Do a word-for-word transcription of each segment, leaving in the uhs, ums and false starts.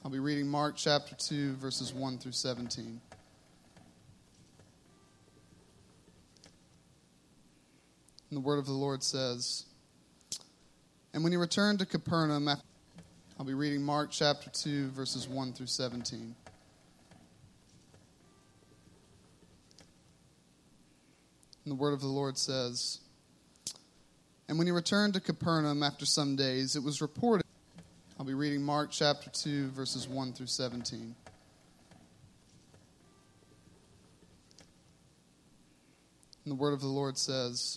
I'll be reading Mark chapter two, verses one through seventeen. And the word of the Lord says, "And when he returned to Capernaum," after, I'll be reading Mark chapter two, verses one through seventeen. And the word of the Lord says, "And when he returned to Capernaum after some days, it was reported," I'll be reading Mark chapter two, verses one through seventeen. And the word of the Lord says,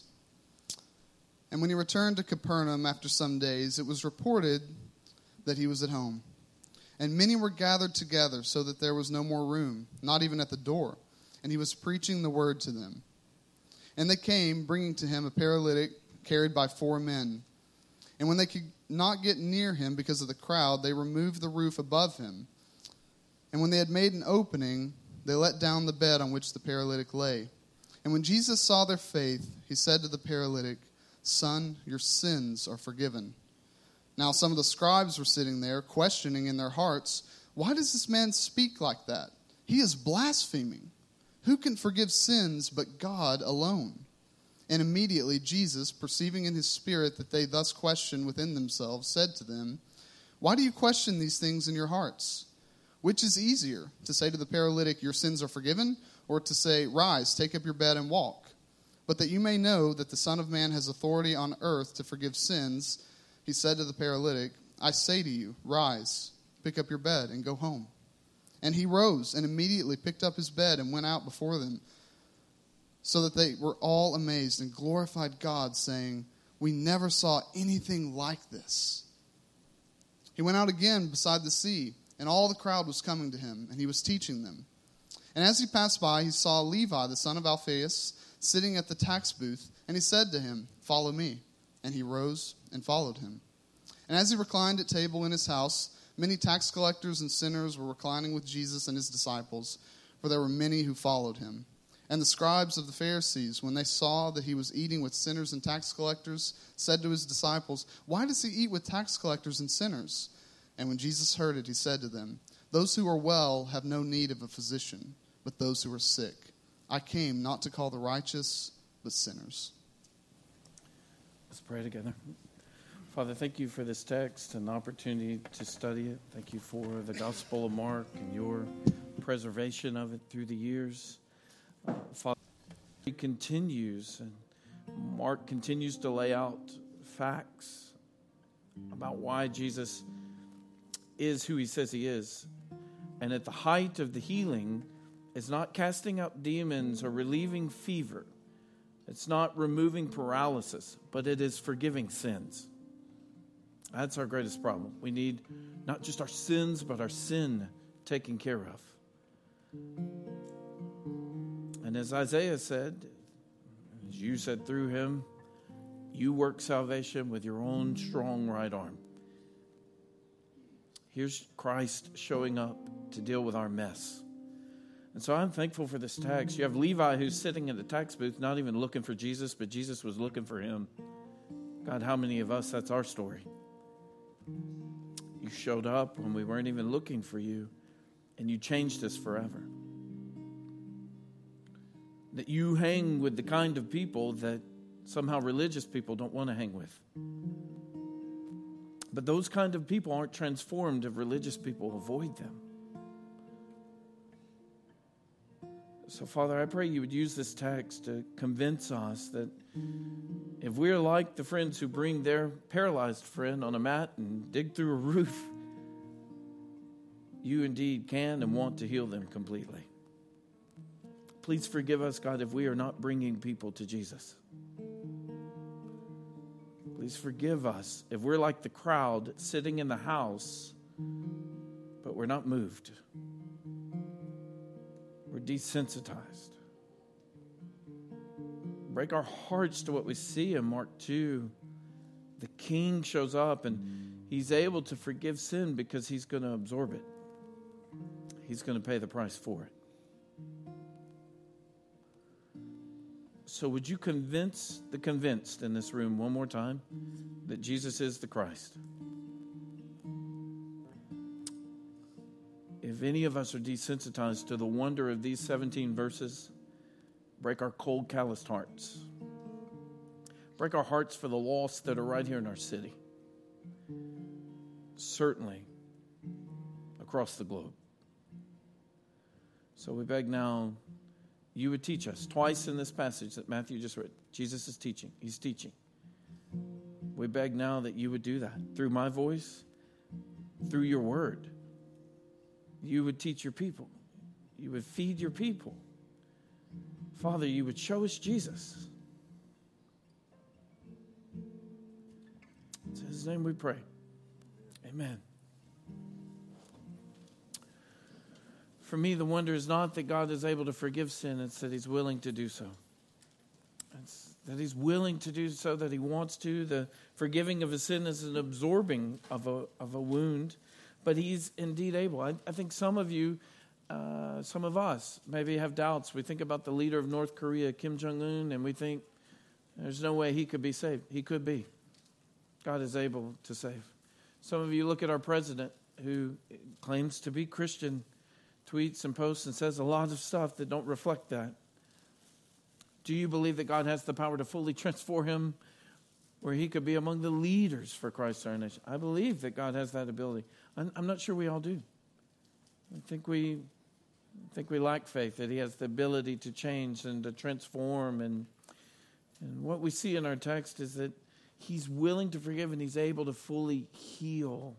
"And when he returned to Capernaum after some days, it was reported that he was at home. And many were gathered together, so that there was no more room, not even at the door. And he was preaching the word to them. And they came, bringing to him a paralytic carried by four men. And when they could not get near him because of the crowd, they removed the roof above him. And when they had made an opening, they let down the bed on which the paralytic lay. And when Jesus saw their faith, he said to the paralytic, 'Son, your sins are forgiven.' Now some of the scribes were sitting there, questioning in their hearts, 'Why does this man speak like that? He is blaspheming. Who can forgive sins but God alone?' And immediately Jesus, perceiving in his spirit that they thus questioned within themselves, said to them, 'Why do you question these things in your hearts? Which is easier, to say to the paralytic, your sins are forgiven, or to say, rise, take up your bed and walk? But that you may know that the Son of Man has authority on earth to forgive sins,' he said to the paralytic, 'I say to you, rise, pick up your bed and go home.' And he rose and immediately picked up his bed and went out before them, so that they were all amazed and glorified God, saying, 'We never saw anything like this.' He went out again beside the sea, and all the crowd was coming to him, and he was teaching them. And as he passed by, he saw Levi, the son of Alphaeus, sitting at the tax booth, and he said to him, 'Follow me.' And he rose and followed him. And as he reclined at table in his house, many tax collectors and sinners were reclining with Jesus and his disciples, for there were many who followed him. And the scribes of the Pharisees, when they saw that he was eating with sinners and tax collectors, said to his disciples, 'Why does he eat with tax collectors and sinners?' And when Jesus heard it, he said to them, 'Those who are well have no need of a physician, but those who are sick. I came not to call the righteous, but sinners.'" Let's pray together. Father, thank you for this text and the opportunity to study it. Thank you for the Gospel of Mark and your preservation of it through the years. Uh, Father, he continues, and Mark continues to lay out facts about why Jesus is who he says he is. And at the height of the healing, it's not casting out demons or relieving fever. It's not removing paralysis, but it is forgiving sins. That's our greatest problem. We need not just our sins, but our sin taken care of. And as Isaiah said, as you said through him, you work salvation with your own strong right arm. Here's Christ showing up to deal with our mess. And so I'm thankful for this text. You have Levi who's sitting in the tax booth, not even looking for Jesus, but Jesus was looking for him. God, how many of us, that's our story? You showed up when we weren't even looking for you, and you changed us forever. That you hang with the kind of people that somehow religious people don't want to hang with. But those kind of people aren't transformed if religious people avoid them. So, Father, I pray you would use this text to convince us that if we're like the friends who bring their paralyzed friend on a mat and dig through a roof, you indeed can and want to heal them completely. Please forgive us, God, if we are not bringing people to Jesus. Please forgive us if we're like the crowd sitting in the house, but we're not moved. We're desensitized. Break our hearts to what we see in Mark two. The king shows up and he's able to forgive sin because he's going to absorb it. He's going to pay the price for it. So would you convince the convinced in this room one more time that Jesus is the Christ? if any of us are desensitized to the wonder of these seventeen verses, break our cold, calloused hearts. Break our hearts for the lost that are right here in our city. Certainly across the globe. So we beg now you would teach us. Twice in this passage that Matthew just read, Jesus is teaching. He's teaching. We beg now that you would do that through my voice, through your word. You would teach your people. You would feed your people. Father, you would show us Jesus. It's in his name we pray. Amen. For me, the wonder is not that God is able to forgive sin. It's that he's willing to do so. It's that he's willing to do so, that he wants to. The forgiving of a sin is an absorbing of a, of a wound. But he's indeed able. I, I think some of you, uh, some of us, maybe have doubts. We think about the leader of North Korea, Kim Jong-un, and we think there's no way he could be saved. He could be. God is able to save. Some of you look at our president, who claims to be Christian, tweets and posts and says a lot of stuff that don't reflect that. Do you believe that God has the power to fully transform him, where he could be among the leaders for Christ our nation? I believe that God has that ability. I'm, I'm not sure we all do. I think we I think we lack faith that he has the ability to change and to transform. And, and what we see in our text is that he's willing to forgive and he's able to fully heal.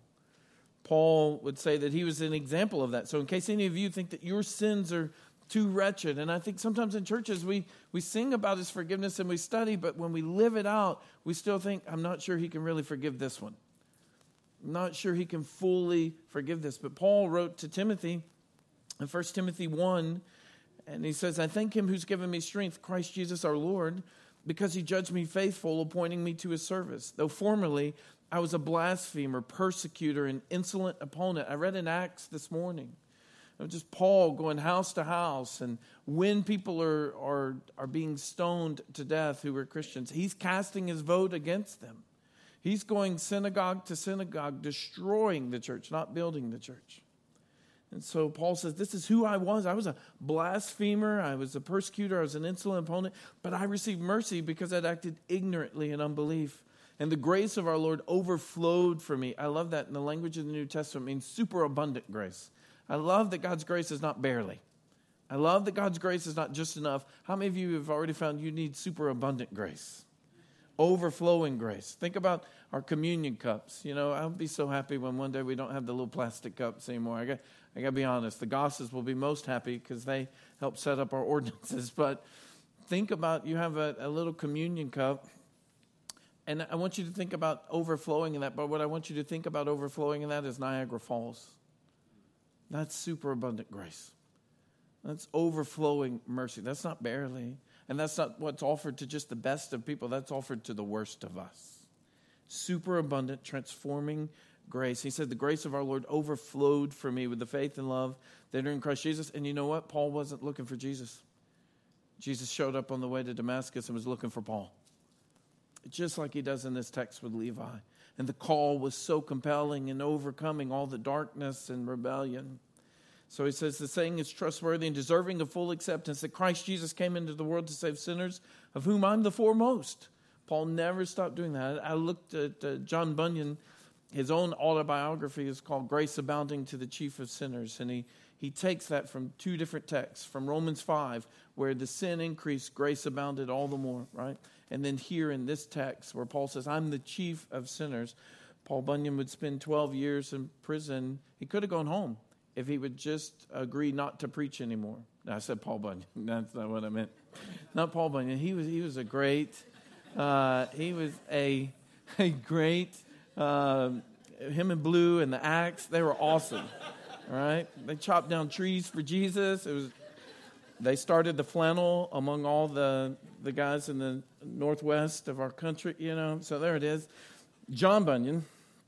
Paul would say that he was an example of that. So in case any of you think that your sins are too wretched, and I think sometimes in churches we, we sing about his forgiveness and we study, but when we live it out, we still think, I'm not sure he can really forgive this one. I'm not sure he can fully forgive this. But Paul wrote to Timothy in First Timothy one, and he says, I thank him who's given me strength, Christ Jesus our Lord, because he judged me faithful, appointing me to his service. Though formerly I was a blasphemer, persecutor, and insolent opponent. I read in Acts this morning. It was just Paul going house to house, and when people are, are, are being stoned to death who were Christians, he's casting his vote against them. He's going synagogue to synagogue, destroying the church, not building the church. And so Paul says, this is who I was. I was a blasphemer. I was a persecutor. I was an insolent opponent. But I received mercy because I'd acted ignorantly in unbelief. And the grace of our Lord overflowed for me. I love that in the language of the New Testament. It means superabundant grace. I love that God's grace is not barely. I love that God's grace is not just enough. How many of you have already found you need superabundant grace? Overflowing grace. Think about our communion cups. You know, I'll be so happy when one day we don't have the little plastic cups anymore. I got, I got to be honest. The Gosses will be most happy because they help set up our ordinances. But think about, you have a, a little communion cup, and I want you to think about overflowing in that. But what I want you to think about overflowing in that is Niagara Falls. That's superabundant grace. That's overflowing mercy. That's not barely. And that's not what's offered to just the best of people. That's offered to the worst of us. Superabundant, transforming grace. He said, the grace of our Lord overflowed for me with the faith and love that are in Christ Jesus. And you know what? Paul wasn't looking for Jesus. Jesus showed up on the way to Damascus and was looking for Paul. Just like he does in this text with Levi. And the call was so compelling and overcoming all the darkness and rebellion. So he says the saying is trustworthy and deserving of full acceptance that Christ Jesus came into the world to save sinners, of whom I'm the foremost. Paul never stopped doing that. I looked at uh, John Bunyan. His own autobiography is called Grace Abounding to the Chief of Sinners. And he, he takes that from two different texts. From Romans five, where the sin increased, grace abounded all the more, right? And then here in this text where Paul says, I'm the chief of sinners. Paul Bunyan would spend twelve years in prison. He could have gone home if he would just agree not to preach anymore. No, I said Paul Bunyan. That's not what I meant. Not Paul Bunyan. He was he was a great, uh, he was a a great, uh, him and Blue and the Axe, they were awesome. All right? They chopped down trees for Jesus. It was. They started the flannel among all the, the guys in the northwest of our country, you know. So there it is. John Bunyan,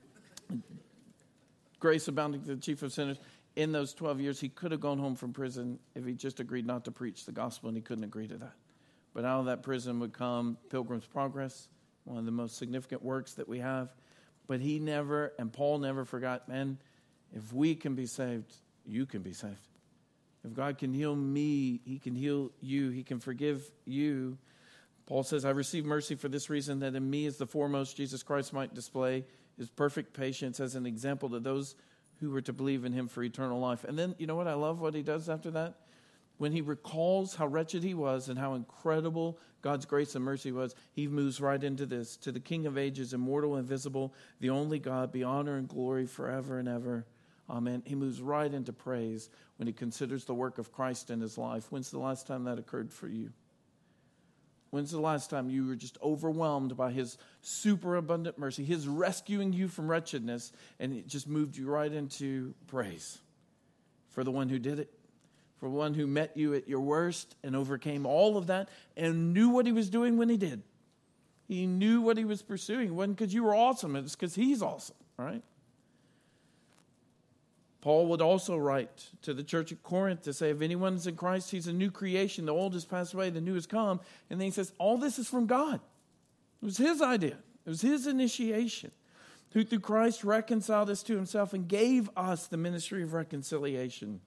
grace abounding to the chief of sinners. In those twelve years, he could have gone home from prison if he just agreed not to preach the gospel, and he couldn't agree to that. But out of that prison would come Pilgrim's Progress, one of the most significant works that we have. But he never, and Paul never forgot, man, if we can be saved, you can be saved. If God can heal me, he can heal you. He can forgive you. Paul says, I received mercy for this reason, that in me as the foremost Jesus Christ might display his perfect patience as an example to those who were to believe in him for eternal life. And then, you know what? I love what he does after that. When he recalls how wretched he was and how incredible God's grace and mercy was, he moves right into this. To the King of ages, immortal, invisible, the only God, be honor and glory forever and ever. Amen. He moves right into praise when he considers the work of Christ in his life. When's the last time that occurred for you? When's the last time you were just overwhelmed by his superabundant mercy, his rescuing you from wretchedness, and it just moved you right into praise for the one who did it, for one who met you at your worst and overcame all of that and knew what he was doing when he did. He knew what he was pursuing. It wasn't because you were awesome. It was because he's awesome, right? Paul would also write to the church at Corinth to say, if anyone is in Christ, he's a new creation. The old has passed away, the new has come. And then he says, all this is from God. It was his idea. It was his initiation, who through Christ reconciled us to himself and gave us the ministry of reconciliation.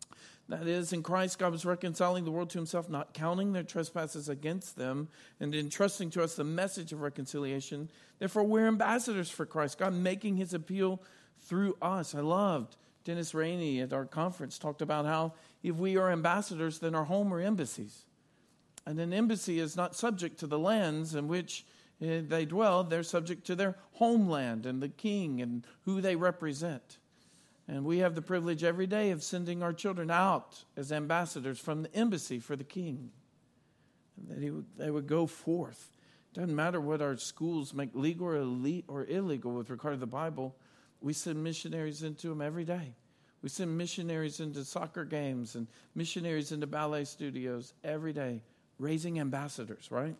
That is, in Christ, God was reconciling the world to himself, not counting their trespasses against them, and entrusting to us the message of reconciliation. Therefore, we're ambassadors for Christ, God making his appeal through us. I loved Dennis Rainey at our conference talked about how if we are ambassadors, then our home are embassies. And an embassy is not subject to the lands in which they dwell. They're subject to their homeland and the king and who they represent. And we have the privilege every day of sending our children out as ambassadors from the embassy for the king. And that he would, they would go forth. Doesn't matter what our schools make legal or, elite or illegal with regard to the Bible. We send missionaries into them every day. We send missionaries into soccer games and missionaries into ballet studios every day, raising ambassadors, right?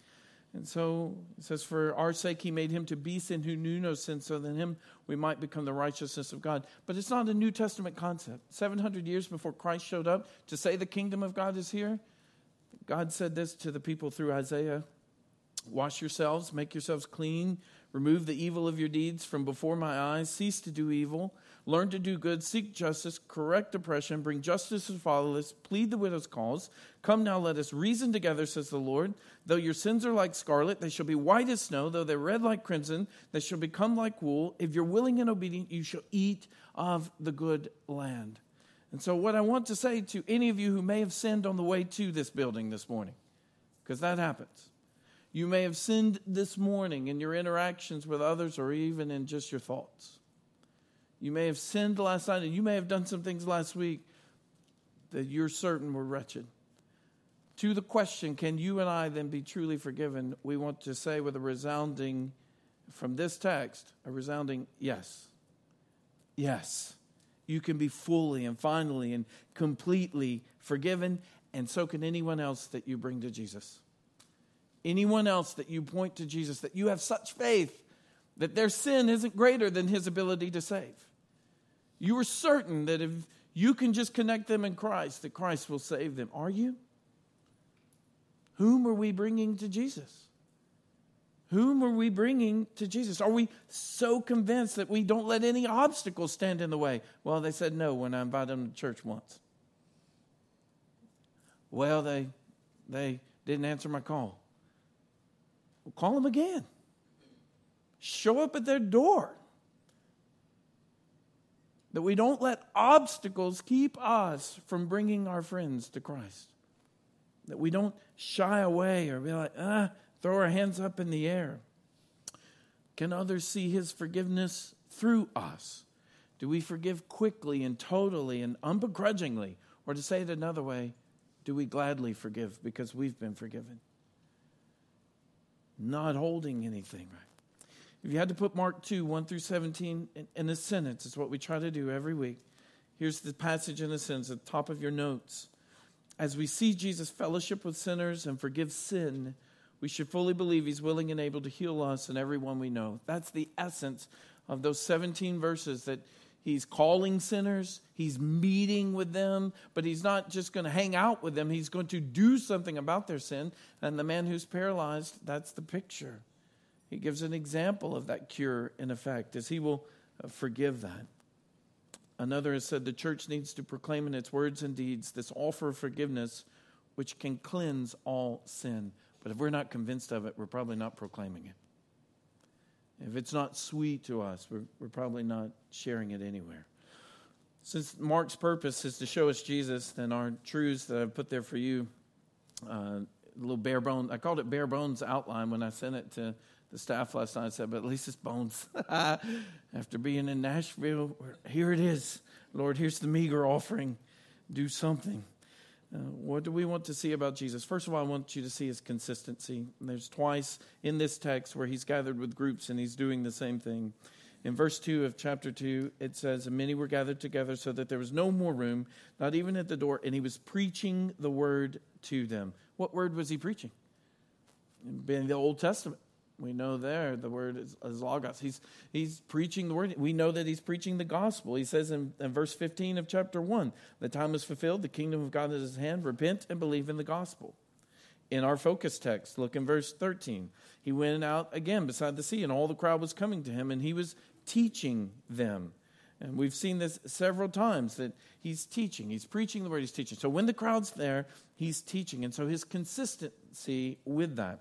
And so it says, for our sake he made him to be sin who knew no sin, so that in him we might become the righteousness of God. But it's not a New Testament concept. seven hundred years before Christ showed up to say the kingdom of God is here, God said this to the people through Isaiah. Wash yourselves, make yourselves clean, remove the evil of your deeds from before my eyes, cease to do evil, learn to do good, seek justice, correct oppression, bring justice to the fatherless, plead the widow's cause. Come now, let us reason together, says the Lord. Though your sins are like scarlet, they shall be white as snow. Though they're red like crimson, they shall become like wool. If you're willing and obedient, you shall eat of the good land. And so what I want to say to any of you who may have sinned on the way to this building this morning, because that happens. You may have sinned this morning in your interactions with others or even in just your thoughts. You may have sinned last night, and you may have done some things last week that you're certain were wretched. To the question, can you and I then be truly forgiven? We want to say with a resounding, from this text, a resounding yes. Yes. You can be fully and finally and completely forgiven, and so can anyone else that you bring to Jesus. Anyone else that you point to Jesus, that you have such faith that their sin isn't greater than his ability to save. You are certain that if you can just connect them in Christ, that Christ will save them. Are you? Whom are we bringing to Jesus? Whom are we bringing to Jesus? Are we so convinced that we don't let any obstacles stand in the way? Well, they said no when I invited them to church once. Well, they they didn't answer my call. Well, call them again. Show up at their door. That we don't let obstacles keep us from bringing our friends to Christ. That we don't shy away or be like, ah, throw our hands up in the air. Can others see his forgiveness through us? Do we forgive quickly and totally and unbegrudgingly? Or to say it another way, do we gladly forgive because we've been forgiven? Not holding anything, right? If you had to put Mark two, one through seventeen in, in a sentence, it's what we try to do every week. Here's the passage in a sentence at the top of your notes. As we see Jesus fellowship with sinners and forgive sin, we should fully believe he's willing and able to heal us and everyone we know. That's the essence of those seventeen verses, that he's calling sinners, he's meeting with them, but he's not just going to hang out with them. He's going to do something about their sin. And the man who's paralyzed, that's the picture. He gives an example of that cure in effect, as he will forgive that. Another has said the church needs to proclaim in its words and deeds this offer of forgiveness which can cleanse all sin. But if we're not convinced of it, we're probably not proclaiming it. If it's not sweet to us, we're, we're probably not sharing it anywhere. Since Mark's purpose is to show us Jesus, then our truths that I've put there for you, uh, a little bare bones, I called it bare bones outline when I sent it to the staff last night. I said, but at least it's bones. After being in Nashville, here it is. Lord, here's the meager offering. Do something. Uh, what do we want to see about Jesus? First of all, I want you to see his consistency. And there's twice in this text where he's gathered with groups and he's doing the same thing. In verse two of chapter two, it says, and many were gathered together so that there was no more room, not even at the door, and he was preaching the word to them. What word was he preaching? In the Old Testament. We know there the word is, is logos. He's he's preaching the word. We know that he's preaching the gospel. He says in, in verse fifteen of chapter one, the time is fulfilled, the kingdom of God is at hand, repent and believe in the gospel. In our focus text, look in verse thirteen. He went out again beside the sea, and all the crowd was coming to him, and he was teaching them. And we've seen this several times, that he's teaching. He's preaching the word, he's teaching. So when the crowd's there, he's teaching. And so his consistency with that.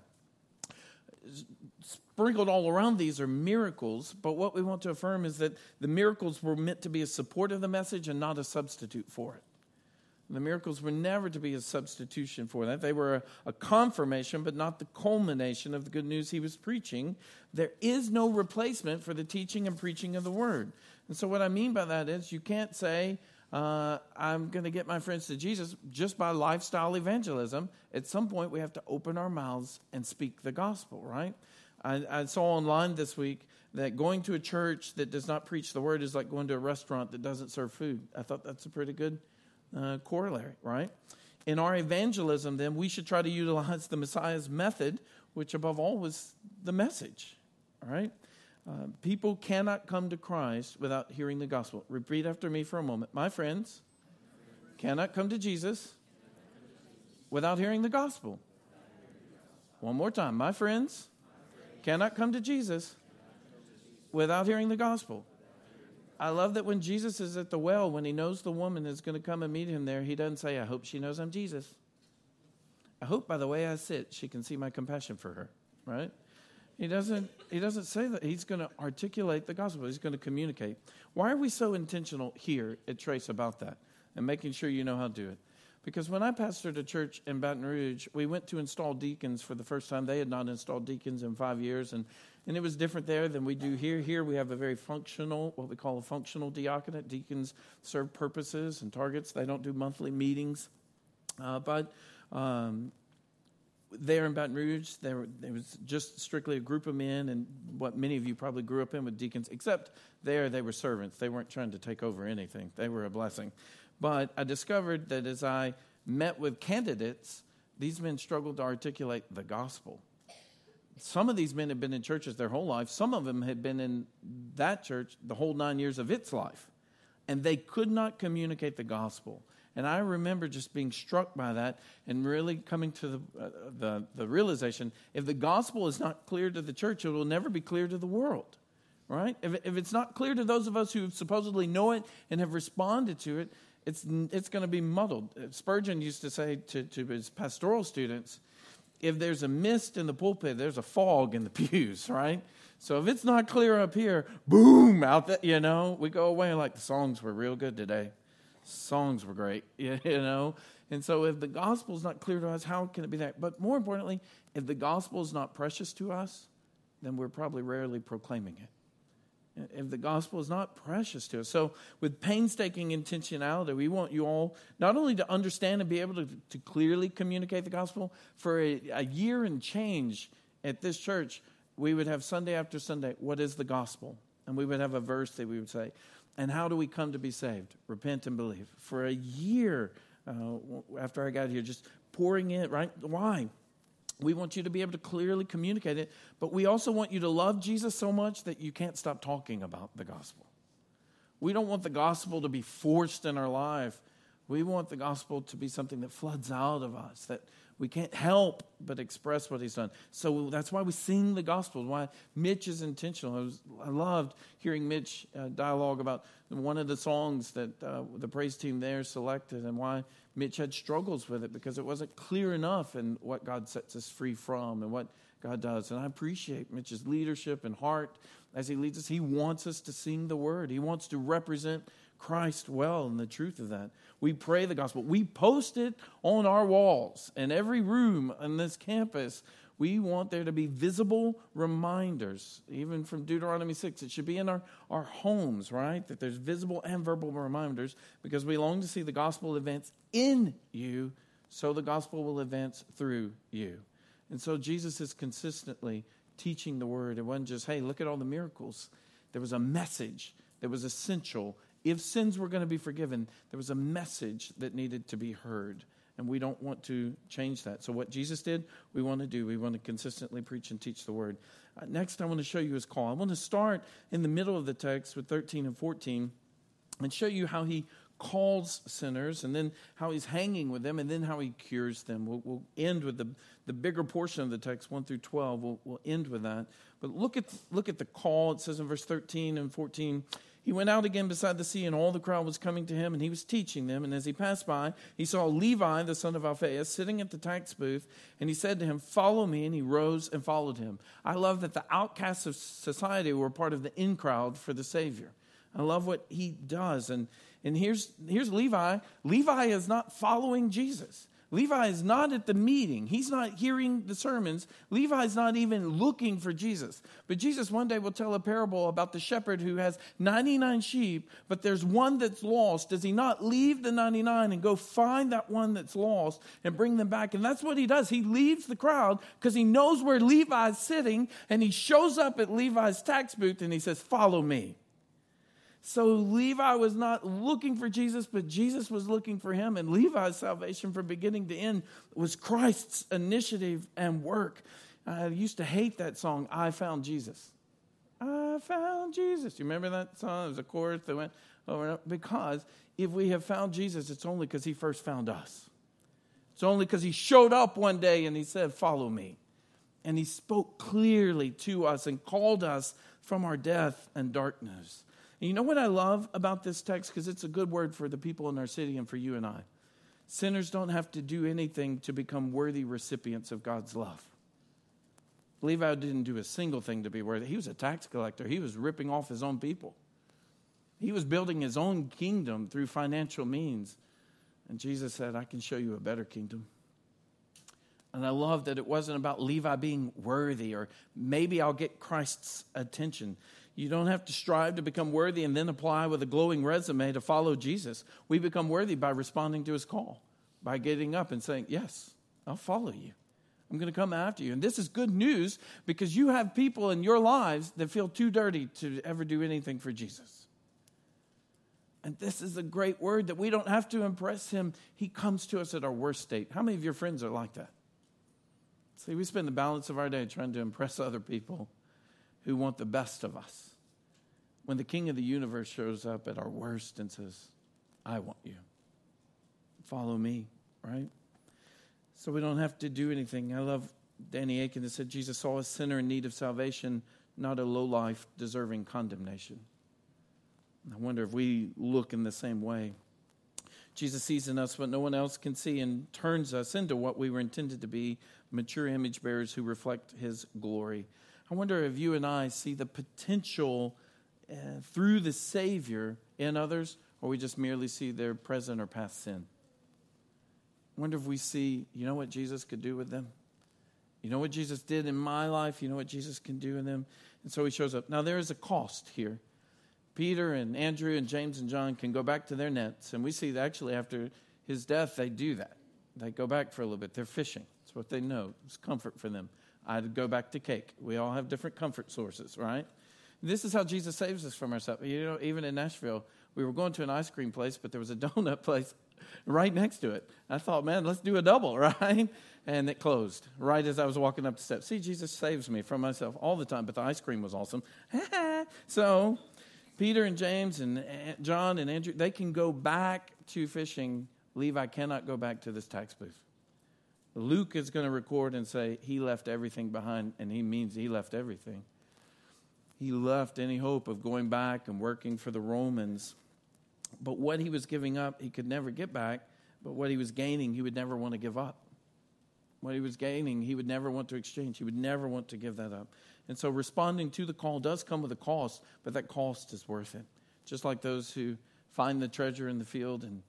Sprinkled all around these are miracles, but what we want to affirm is that the miracles were meant to be a support of the message and not a substitute for it. The miracles were never to be a substitution for that. They were a, a confirmation, but not the culmination of the good news he was preaching. There is no replacement for the teaching and preaching of the word. And so what I mean by that is you can't say, uh, I'm going to get my friends to Jesus just by lifestyle evangelism. At some point, we have to open our mouths and speak the gospel, right? I, I saw online this week that going to a church that does not preach the word is like going to a restaurant that doesn't serve food. I thought that's a pretty good Uh, corollary, right? In our evangelism, then, we should try to utilize the Messiah's method, which above all was the message, all right? Uh, people cannot come to Christ without hearing the gospel. Repeat after me for a moment. My friends cannot come to Jesus without hearing the gospel. One more time. My friends cannot come to Jesus without hearing the gospel. I love that when Jesus is at the well, when he knows the woman is going to come and meet him there, he doesn't say, I hope she knows I'm Jesus. I hope by the way I sit, she can see my compassion for her, right? He doesn't, he doesn't say that. He's going to articulate the gospel. He's going to communicate. Why are we so intentional here at Trace about that and making sure you know how to do it? Because when I pastored a church in Baton Rouge, we went to install deacons for the first time. They had not installed deacons in five years, and, and it was different there than we do here. Here we have a very functional, what we call a functional diaconate. Deacons serve purposes and targets. They don't do monthly meetings. Uh, but um, there in Baton Rouge, there, there was just strictly a group of men, and what many of you probably grew up in with deacons, except there they were servants. They weren't trying to take over anything. They were a blessing. But I discovered that as I met with candidates, these men struggled to articulate the gospel. Some of these men had been in churches their whole life. Some of them had been in that church the whole nine years of its life. And they could not communicate the gospel. And I remember just being struck by that and really coming to the, uh, the, the realization, if the gospel is not clear to the church, it will never be clear to the world. Right? If, if it's not clear to those of us who supposedly know it and have responded to it, It's it's going to be muddled. Spurgeon used to say to, to his pastoral students, if there's a mist in the pulpit, there's a fog in the pews, right? So if it's not clear up here, boom, out there, you know, we go away like the songs were real good today. Songs were great, you know. And so if the gospel is not clear to us, how can it be that? But more importantly, if the gospel is not precious to us, then we're probably rarely proclaiming it. If the gospel is not precious to us. So with painstaking intentionality, we want you all not only to understand and be able to, to clearly communicate the gospel. For a, a year and change at this church, we would have Sunday after Sunday, what is the gospel? And we would have a verse that we would say. And how do we come to be saved? Repent and believe. For a year uh, after I got here, just pouring in, right? Why? We want you to be able to clearly communicate it, but we also want you to love Jesus so much that you can't stop talking about the gospel. We don't want the gospel to be forced in our life, We want the gospel to be something that floods out of us, that we can't help but express what he's done. So that's why we sing the gospel, why Mitch is intentional. I, was, I loved hearing Mitch uh, dialogue about one of the songs that uh, the praise team there selected and why Mitch had struggles with it because it wasn't clear enough in what God sets us free from and what God does. And I appreciate Mitch's leadership and heart as he leads us. He wants us to sing the word. He wants to represent Christ well and the truth of that. We pray the gospel. We post it on our walls in every room on this campus. We want there to be visible reminders, even from Deuteronomy six. It should be in our, our homes, right? That there's visible and verbal reminders because we long to see the gospel advance in you so the gospel will advance through you. And so Jesus is consistently teaching the word. It wasn't just, hey, look at all the miracles. There was a message that was essential. If sins were going to be forgiven, there was a message that needed to be heard. And we don't want to change that. So what Jesus did, we want to do. We want to consistently preach and teach the word. Uh, next, I want to show you his call. I want to start in the middle of the text with thirteen and fourteen and show you how he calls sinners and then how he's hanging with them and then how he cures them. We'll, we'll end with the, the bigger portion of the text, one through twelve. We'll, we'll end with that. But look at, look at the call. It says in verse thirteen and fourteen, he went out again beside the sea, and all the crowd was coming to him, and he was teaching them. And as he passed by, he saw Levi, the son of Alphaeus, sitting at the tax booth, and he said to him, "Follow me," and he rose and followed him. I love that the outcasts of society were part of the in crowd for the Savior. I love what he does. And, and here's, here's Levi. Levi is not following Jesus. Levi is not at the meeting. He's not hearing the sermons. Levi is not even looking for Jesus. But Jesus one day will tell a parable about the shepherd who has ninety-nine sheep, but there's one that's lost. Does he not leave the ninety-nine and go find that one that's lost and bring them back? And that's what he does. He leaves the crowd because he knows where Levi's sitting, and he shows up at Levi's tax booth and he says, "Follow me." So Levi was not looking for Jesus, but Jesus was looking for him. And Levi's salvation from beginning to end was Christ's initiative and work. I used to hate that song, "I Found Jesus." I found Jesus. You remember that song? It was a chorus that went over and over. Because if we have found Jesus, it's only because he first found us. It's only because he showed up one day and he said, "Follow me." And he spoke clearly to us and called us from our death and darkness. And you know what I love about this text? Because it's a good word for the people in our city and for you and I. Sinners don't have to do anything to become worthy recipients of God's love. Levi didn't do a single thing to be worthy. He was a tax collector. He was ripping off his own people. He was building his own kingdom through financial means. And Jesus said, "I can show you a better kingdom." And I love that it wasn't about Levi being worthy or maybe I'll get Christ's attention. You don't have to strive to become worthy and then apply with a glowing resume to follow Jesus. We become worthy by responding to his call, by getting up and saying, "Yes, I'll follow you. I'm going to come after you." And this is good news because you have people in your lives that feel too dirty to ever do anything for Jesus. And this is a great word that we don't have to impress him. He comes to us at our worst state. How many of your friends are like that? See, we spend the balance of our day trying to impress other people who want the best of us. When the King of the universe shows up at our worst and says, "I want you. Follow me," right? So we don't have to do anything. I love Danny Aiken that said Jesus saw a sinner in need of salvation, not a lowlife deserving condemnation. I wonder if we look in the same way. Jesus sees in us what no one else can see and turns us into what we were intended to be, mature image bearers who reflect his glory. I wonder if you and I see the potential uh, through the Savior in others, or we just merely see their present or past sin. I wonder if we see, you know what Jesus could do with them? You know what Jesus did in my life? You know what Jesus can do in them? And so he shows up. Now there is a cost here. Peter and Andrew and James and John can go back to their nets. And we see that actually after his death, they do that. They go back for a little bit. They're fishing. It's what they know. It's comfort for them. I'd go back to cake. We all have different comfort sources, right? This is how Jesus saves us from ourselves. You know, even in Nashville, we were going to an ice cream place, but there was a donut place right next to it. I thought, man, let's do a double, right? And it closed right as I was walking up the steps. See, Jesus saves me from myself all the time, but the ice cream was awesome. So Peter and James and John and Andrew, they can go back to fishing Levi cannot go back to this tax booth. Luke is going to record and say he left everything behind, and he means he left everything. He left any hope of going back and working for the Romans. But what he was giving up, he could never get back. But what he was gaining, he would never want to give up. What he was gaining, he would never want to exchange. He would never want to give that up. And so responding to the call does come with a cost, but that cost is worth it. Just like those who find the treasure in the field and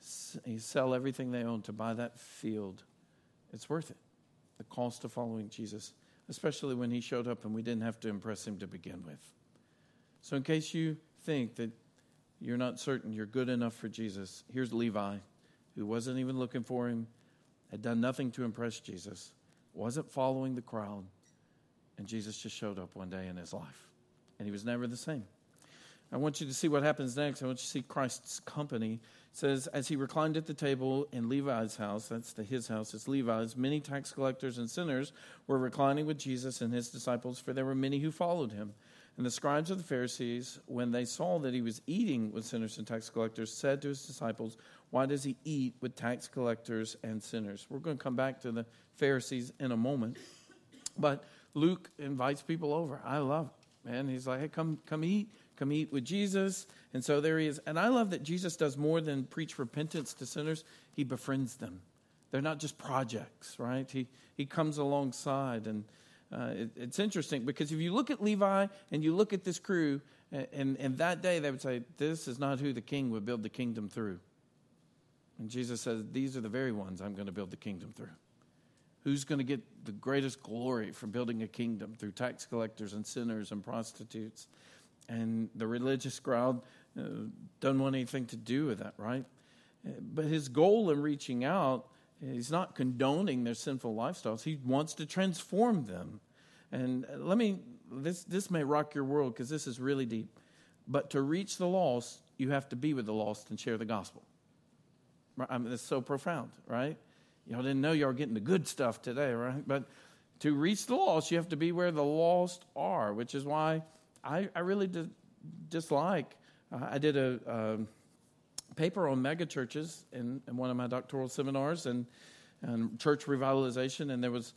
sell everything they own to buy that field. It's worth it. The cost of following Jesus, especially when he showed up and we didn't have to impress him to begin with. So in case you think that you're not certain you're good enough for Jesus, here's Levi, who wasn't even looking for him, had done nothing to impress Jesus, wasn't following the crowd, and Jesus just showed up one day in his life. And he was never the same. I want you to see what happens next. I want you to see Christ's company. It says, as he reclined at the table in Levi's house, that's the his house, it's Levi's, many tax collectors and sinners were reclining with Jesus and his disciples, for there were many who followed him. And the scribes of the Pharisees, when they saw that he was eating with sinners and tax collectors, said to his disciples, why does he eat with tax collectors and sinners? We're going to come back to the Pharisees in a moment. But Luke invites people over. I love it, man. He's like, hey, come, come eat. Come eat with Jesus. And so there he is. And I love that Jesus does more than preach repentance to sinners. He befriends them. They're not just projects, right? He he comes alongside. And uh, it, it's interesting because if you look at Levi and you look at this crew, and, and, and that day they would say, this is not who the king would build the kingdom through. And Jesus says, these are the very ones I'm going to build the kingdom through. Who's going to get the greatest glory for building a kingdom? Through tax collectors and sinners and prostitutes. And the religious crowd uh, doesn't want anything to do with that, right? But his goal in reaching out, he's not condoning their sinful lifestyles. He wants to transform them. And let me, this, this may rock your world because this is really deep. But to reach the lost, you have to be with the lost and share the gospel. I mean, it's so profound, right? Y'all didn't know y'all were getting the good stuff today, right? But to reach the lost, you have to be where the lost are, which is why I, I really did dislike. Uh, I did a, a paper on megachurches in, in one of my doctoral seminars and, and church revitalization, and there was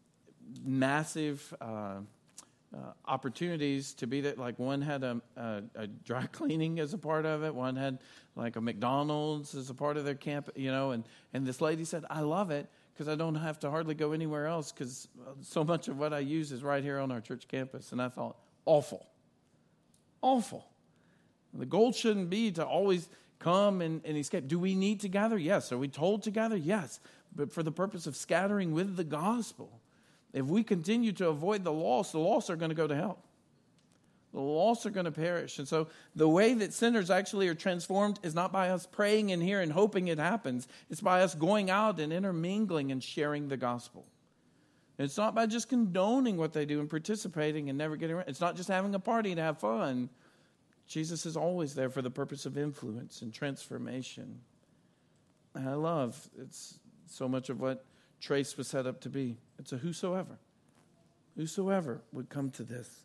massive uh, uh, opportunities to be there. Like one had a, a, a dry cleaning as a part of it. One had like a McDonald's as a part of their camp, you know. And, and this lady said, I love it because I don't have to hardly go anywhere else because so much of what I use is right here on our church campus. And I thought, awful. Awful. The goal shouldn't be to always come and, and escape. Do we need to gather? Yes. Are we told to gather? Yes. But for the purpose of scattering with the gospel. If we continue to avoid the lost, the lost are going to go to hell. The lost are going to perish. And so the way that sinners actually are transformed is not by us praying in here and hoping it happens. It's by us going out and intermingling and sharing the gospel. It's not by just condoning what they do and participating and never getting around. It's not just having a party to have fun. Jesus is always there for the purpose of influence and transformation. And I love it's so much of what Trace was set up to be. It's a whosoever. Whosoever would come to this.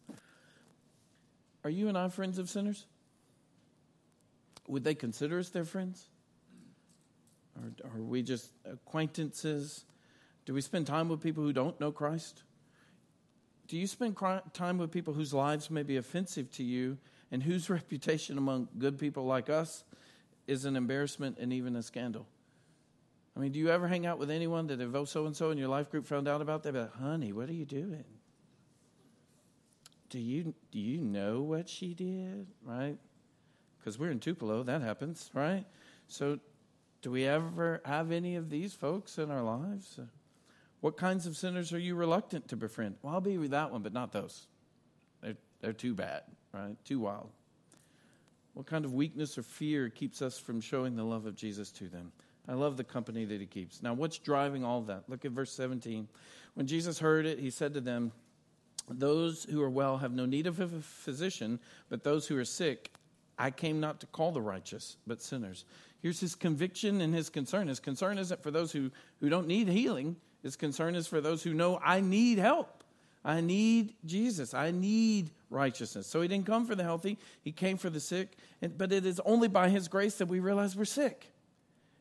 Are you and I friends of sinners? Would they consider us their friends? Or are we just acquaintances? Do we spend time with people who don't know Christ? Do you spend time with people whose lives may be offensive to you and whose reputation among good people like us is an embarrassment and even a scandal? I mean, do you ever hang out with anyone that if oh so-and-so in your life group found out about, they'd be like, honey, what are you doing? Do you, do you know what she did, right? Because we're in Tupelo, that happens, right? So do we ever have any of these folks in our lives? What kinds of sinners are you reluctant to befriend? Well, I'll be with that one, but not those. They're, they're too bad, right? Too wild. What kind of weakness or fear keeps us from showing the love of Jesus to them? I love the company that he keeps. Now, what's driving all of that? Look at verse seventeen. When Jesus heard it, he said to them, those who are well have no need of a physician, but those who are sick, I came not to call the righteous, but sinners. Here's his conviction and his concern. His concern isn't for those who, who don't need healing. His concern is for those who know I need help. I need Jesus. I need righteousness. So he didn't come for the healthy. He came for the sick. And, but it is only by his grace that we realize we're sick.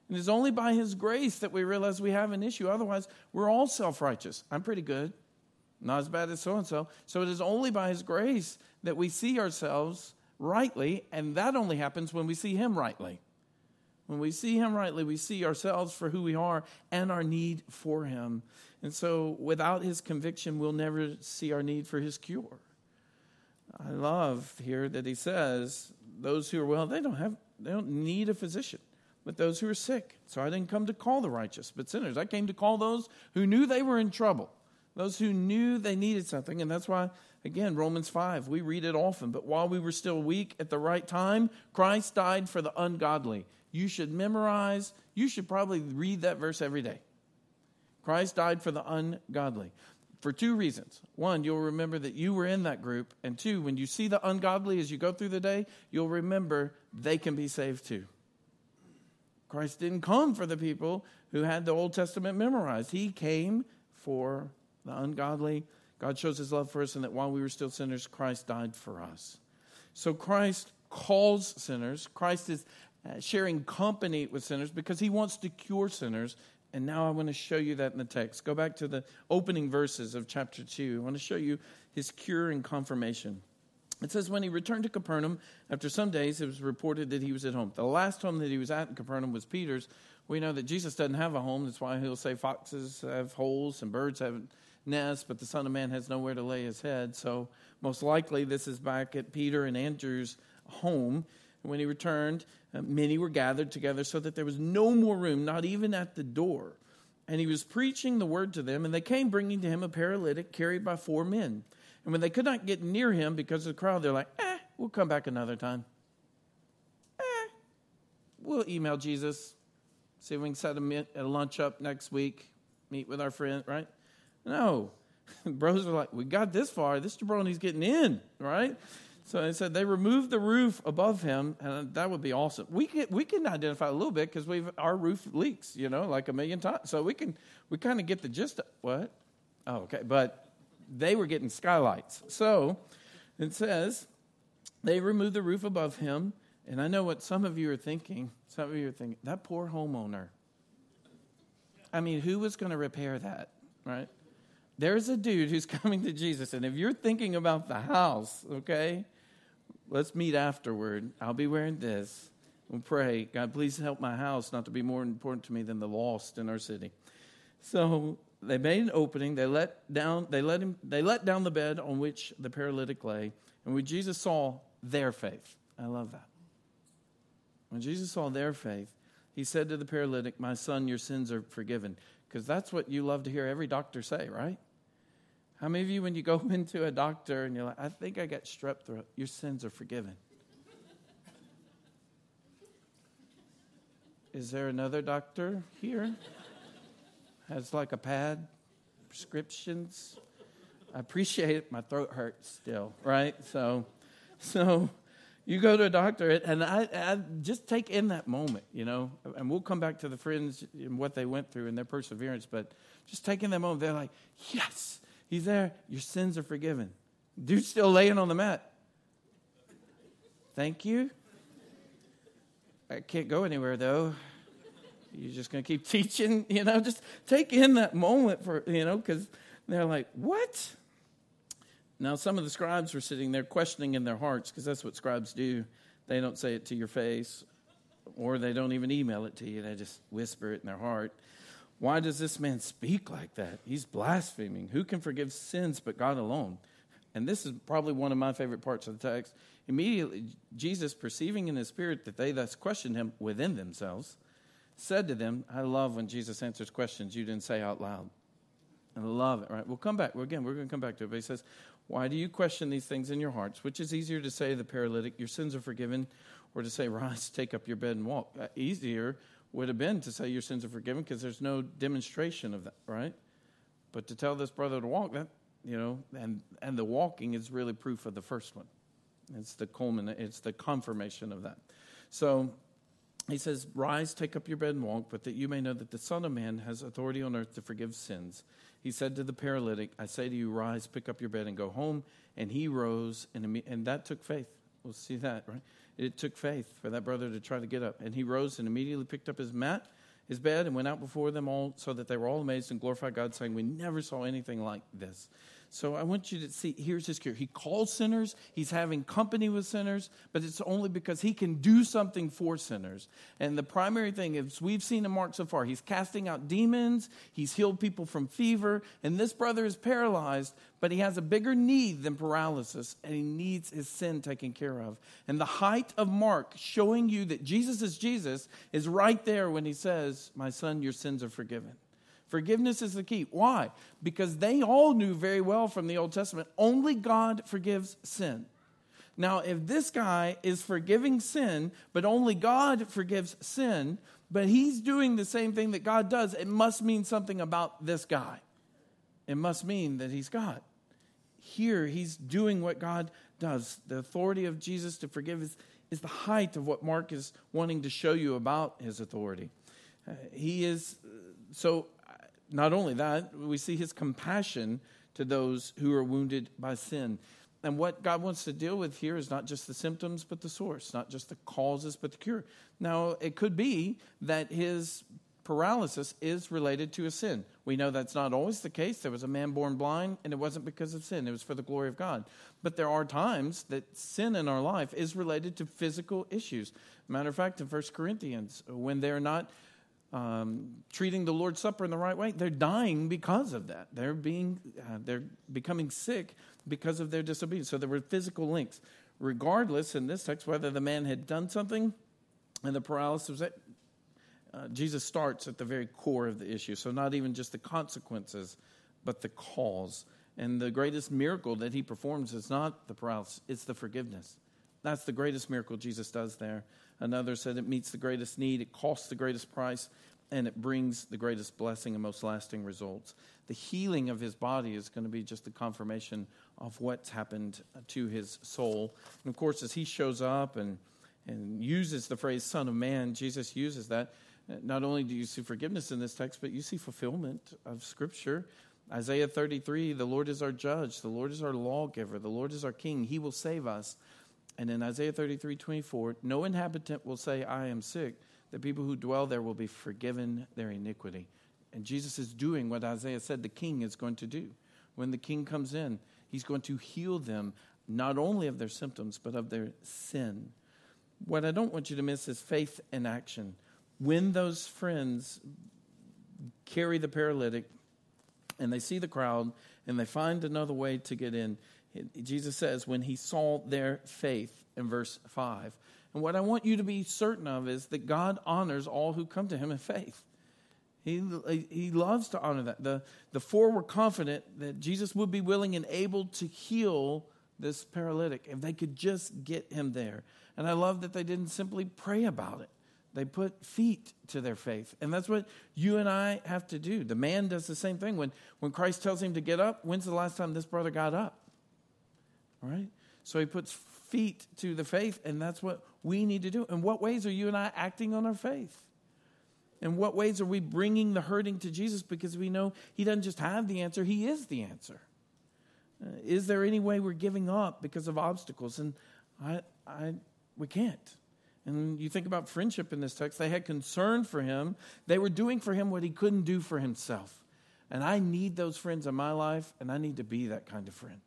And it's only by his grace that we realize we have an issue. Otherwise, we're all self-righteous. I'm pretty good. Not as bad as so-and-so. So it is only by his grace that we see ourselves rightly, and that only happens when we see him rightly. When we see him rightly, we see ourselves for who we are and our need for him. And so without his conviction, we'll never see our need for his cure. I love here that he says, those who are well, they don't have, they don't need a physician, but those who are sick. So I didn't come to call the righteous, but sinners. I came to call those who knew they were in trouble, those who knew they needed something. And that's why, again, Romans five, we read it often. But while we were still weak at the right time, Christ died for the ungodly. You should memorize, you should probably read that verse every day. Christ died for the ungodly. For two reasons. One, you'll remember that you were in that group. And two, when you see the ungodly as you go through the day, you'll remember they can be saved too. Christ didn't come for the people who had the Old Testament memorized. He came for the ungodly. God shows his love for us, and that while we were still sinners, Christ died for us. So Christ calls sinners. Christ is uh, sharing company with sinners because he wants to cure sinners. And now I want to show you that in the text. Go back to the opening verses of chapter two. I want to show you his cure and confirmation. It says, when he returned to Capernaum, after some days, it was reported that he was at home. The last home that he was at in Capernaum was Peter's. We know that Jesus doesn't have a home. That's why he'll say foxes have holes and birds have nests, but the Son of Man has nowhere to lay his head. So most likely this is back at Peter and Andrew's home. And when he returned, uh, many were gathered together so that there was no more room, not even at the door. And he was preaching the word to them, and they came bringing to him a paralytic carried by four men. And when they could not get near him because of the crowd, they're like, eh, we'll come back another time. Eh, we'll email Jesus, see if we can set a, a lunch up next week, meet with our friend, right? No. Bros are like, we got this far. This jabroni's getting in, right? So they said they removed the roof above him, and that would be awesome. We can we can identify a little bit because we've our roof leaks, you know, like a million times. So we can we kind of get the gist of what? Oh, okay. But they were getting skylights. So it says they removed the roof above him, and I know what some of you are thinking. Some of you are thinking, that poor homeowner. I mean, who was going to repair that, right? There's a dude who's coming to Jesus, and if you're thinking about the house, okay, let's meet afterward. I'll be wearing this. We'll pray, God, please help my house not to be more important to me than the lost in our city. So they made an opening. They let down. They let him. They let down the bed on which the paralytic lay, and when Jesus saw their faith, I love that. When Jesus saw their faith, he said to the paralytic, "My son, your sins are forgiven." Because that's what you love to hear every doctor say, right? How many of you, when you go into a doctor and you're like, I think I got strep throat, your sins are forgiven? Is there another doctor here? Has like a pad, prescriptions? I appreciate it. My throat hurts still, right? So, so you go to a doctor, and I, I just take in that moment, you know, and we'll come back to the friends and what they went through and their perseverance, but just taking that moment, they're like, yes, he's there. Your sins are forgiven. Dude's still laying on the mat. Thank you. I can't go anywhere, though. You're just going to keep teaching, you know, just take in that moment for, you know, because they're like, what? Now, some of the scribes were sitting there questioning in their hearts, because that's what scribes do. They don't say it to your face, or they don't even email it to you. They just whisper it in their heart. Why does this man speak like that? He's blaspheming. Who can forgive sins but God alone? And this is probably one of my favorite parts of the text. Immediately, Jesus, perceiving in his spirit that they thus questioned him within themselves, said to them, I love when Jesus answers questions you didn't say out loud. I love it, right? We'll come back. Again, we're going to come back to it. But he says, why do you question these things in your hearts? Which is easier to say to the paralytic, your sins are forgiven, or to say, rise, take up your bed and walk? Uh, easier would have been to say your sins are forgiven because there's no demonstration of that, right? But to tell this brother to walk, that, you know, and, and the walking is really proof of the first one. It's the culmination, it's the confirmation of that. So he says, rise, take up your bed and walk, but that you may know that the Son of Man has authority on earth to forgive sins. He said to the paralytic, I say to you, rise, pick up your bed and go home. And he rose, and, and that took faith. We'll see that, right? It took faith for that brother to try to get up. And he rose and immediately picked up his mat, his bed, and went out before them all, so that they were all amazed and glorified God, saying, we never saw anything like this. So I want you to see, here's his cure. He calls sinners. He's having company with sinners, but it's only because he can do something for sinners. And the primary thing is, we've seen in Mark so far, he's casting out demons. He's healed people from fever. And this brother is paralyzed, but he has a bigger need than paralysis, and he needs his sin taken care of. And the height of Mark showing you that Jesus is Jesus is right there when he says, my son, your sins are forgiven. Forgiveness is the key. Why? Because they all knew very well from the Old Testament, only God forgives sin. Now, if this guy is forgiving sin, but only God forgives sin, but he's doing the same thing that God does, it must mean something about this guy. It must mean that he's God. Here, he's doing what God does. The authority of Jesus to forgive is, is the height of what Mark is wanting to show you about his authority. Uh, he is, uh, so... Not only that, we see his compassion to those who are wounded by sin. And what God wants to deal with here is not just the symptoms, but the source, not just the causes, but the cure. Now, it could be that his paralysis is related to a sin. We know that's not always the case. There was a man born blind, and it wasn't because of sin. It was for the glory of God. But there are times that sin in our life is related to physical issues. Matter of fact, in First Corinthians, when they're not Um, treating the Lord's Supper in the right way, they're dying because of that. They're being, uh, they're becoming sick because of their disobedience. So there were physical links. Regardless, in this text, whether the man had done something and the paralysis was, at, uh, Jesus starts at the very core of the issue. So not even just the consequences, but the cause. And the greatest miracle that he performs is not the paralysis, it's the forgiveness. That's the greatest miracle Jesus does there. Another said it meets the greatest need, it costs the greatest price, and it brings the greatest blessing and most lasting results. The healing of his body is going to be just a confirmation of what's happened to his soul. And of course, as he shows up and, and uses the phrase Son of Man, Jesus uses that. Not only do you see forgiveness in this text, but you see fulfillment of Scripture. Isaiah thirty-three, the Lord is our judge, the Lord is our lawgiver, the Lord is our king, he will save us. And in Isaiah thirty-three twenty-four, no inhabitant will say, I am sick. The people who dwell there will be forgiven their iniquity. And Jesus is doing what Isaiah said the king is going to do. When the king comes in, he's going to heal them, not only of their symptoms, but of their sin. What I don't want you to miss is faith in action. When those friends carry the paralytic and they see the crowd and they find another way to get in, Jesus says, when he saw their faith, in verse five. And what I want you to be certain of is that God honors all who come to him in faith. He, he loves to honor that. The, the four were confident that Jesus would be willing and able to heal this paralytic if they could just get him there. And I love that they didn't simply pray about it. They put feet to their faith. And that's what you and I have to do. The man does the same thing. When, when Christ tells him to get up, when's the last time this brother got up? All right? So he puts feet to the faith, and that's what we need to do. In what ways are you and I acting on our faith? In what ways are we bringing the hurting to Jesus? Because we know he doesn't just have the answer, he is the answer. Uh, is there any way we're giving up because of obstacles? And I, I, we can't. And you think about friendship in this text. They had concern for him. They were doing for him what he couldn't do for himself. And I need those friends in my life, and I need to be that kind of friend.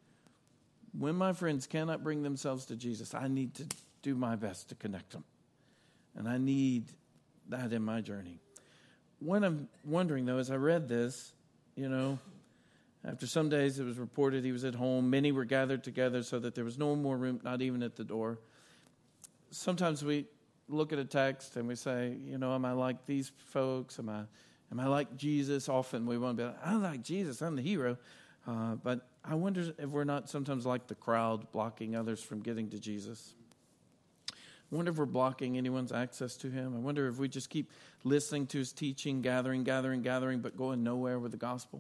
When my friends cannot bring themselves to Jesus, I need to do my best to connect them. And I need that in my journey. What I'm wondering, though, as I read this, you know, after some days it was reported he was at home. Many were gathered together so that there was no more room, not even at the door. Sometimes we look at a text and we say, you know, am I like these folks? Am I, am I like Jesus? Often we want to be like, I'm like Jesus, I'm the hero. Uh, but I wonder if we're not sometimes like the crowd, blocking others from getting to Jesus. I wonder if we're blocking anyone's access to him. I wonder if we just keep listening to his teaching, gathering, gathering, gathering, but going nowhere with the gospel.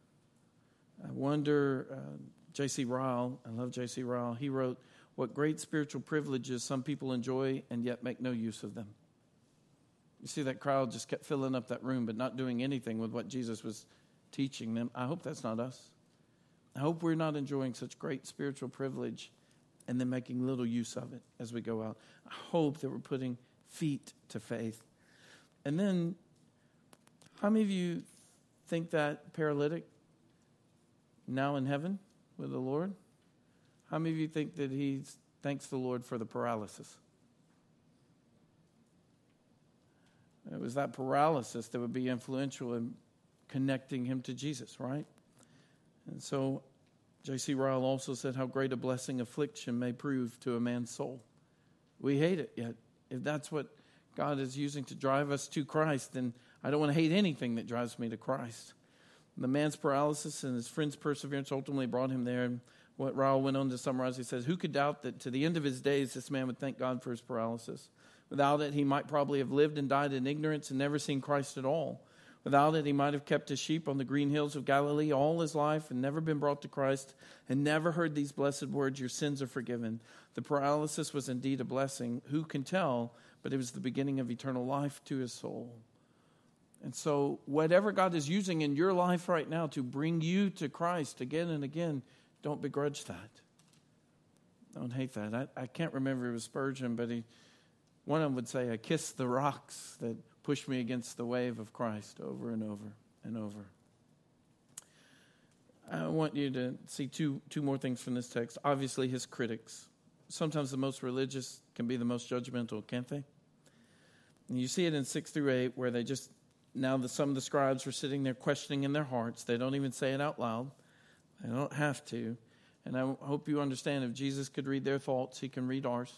I wonder, uh, J C Ryle, I love J C Ryle, he wrote, what great spiritual privileges some people enjoy and yet make no use of them. You see, that crowd just kept filling up that room, but not doing anything with what Jesus was teaching them. I hope that's not us. I hope we're not enjoying such great spiritual privilege and then making little use of it as we go out. I hope that we're putting feet to faith. And then, how many of you think that paralytic now in heaven with the Lord? How many of you think that he thanks the Lord for the paralysis? It was that paralysis that would be influential in connecting him to Jesus, right? And so J C Ryle also said how great a blessing affliction may prove to a man's soul. We hate it, yet if that's what God is using to drive us to Christ, then I don't want to hate anything that drives me to Christ. The man's paralysis and his friend's perseverance ultimately brought him there. And what Ryle went on to summarize, he says, who could doubt that to the end of his days, this man would thank God for his paralysis? Without it, he might probably have lived and died in ignorance and never seen Christ at all. Without it, he might have kept his sheep on the green hills of Galilee all his life and never been brought to Christ and never heard these blessed words, your sins are forgiven. The paralysis was indeed a blessing. Who can tell? But it was the beginning of eternal life to his soul. And so whatever God is using in your life right now to bring you to Christ again and again, don't begrudge that. Don't hate that. I, I can't remember if it was Spurgeon, but he, one of them would say, I kiss the rocks that push me against the wave of Christ over and over and over. I want you to see two two more things from this text. Obviously, his critics. Sometimes the most religious can be the most judgmental, can't they? And you see it in six through eight, where they just, now the, some of the scribes were sitting there questioning in their hearts. They don't even say it out loud. They don't have to. And I hope you understand, if Jesus could read their thoughts, he can read ours.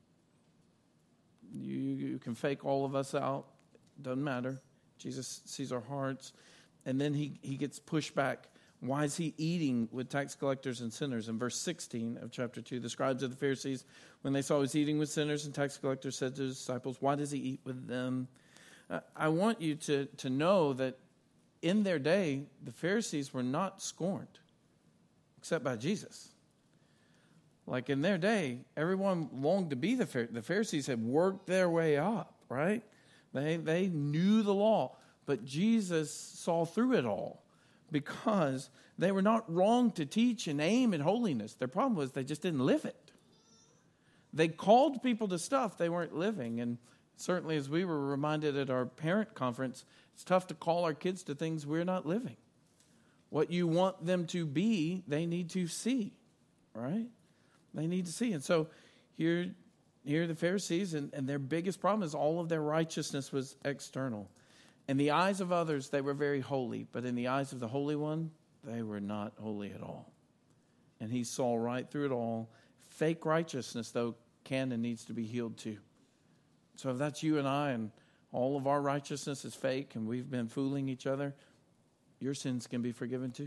You, you can fake all of us out. Doesn't matter. Jesus sees our hearts. And then he, he gets pushed back. Why is he eating with tax collectors and sinners? In verse sixteen of chapter two, the scribes of the Pharisees, when they saw he was eating with sinners and tax collectors, said to his disciples, why does he eat with them? Uh, I want you to, to know that in their day, the Pharisees were not scorned, except by Jesus. Like in their day, everyone longed to be the Pharisees. The Pharisees had worked their way up, right? They they knew the law, but Jesus saw through it all because they were not wrong to teach and aim at holiness. Their problem was they just didn't live it. They called people to stuff they weren't living. And certainly, as we were reminded at our parent conference, it's tough to call our kids to things we're not living. What you want them to be, they need to see, right? They need to see. And so here, here are the Pharisees, and, and their biggest problem is all of their righteousness was external. In the eyes of others, they were very holy, but in the eyes of the Holy One, they were not holy at all. And he saw right through it all. Fake righteousness, though, can and needs to be healed too. So if that's you and I, and all of our righteousness is fake, and we've been fooling each other, your sins can be forgiven too.